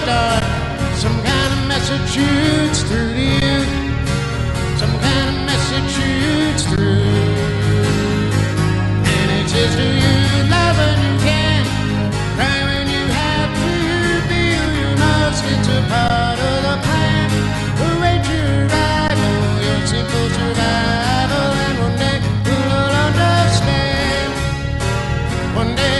start some kind of message shoots through to you. Some kind of message shoots through. And it says to you, love when you can, cry when you have to, feel you must. It's a part of the plan. Arrange your ride, know your simple survival. And one day you'll understand. One day